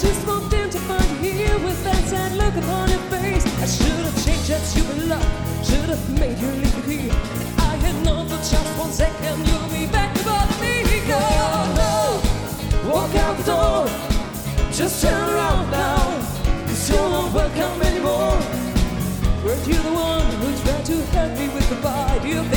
just walked in to find you here with that sad look upon your face. I should have changed that stupid lock, should have made you leave it here. If I had known for just 1 second you'll be back to bother me. No, no, walk out the door, just turn around now, 'cause you're not welcome anymore. Weren't you the one who tried to help me with the bite? You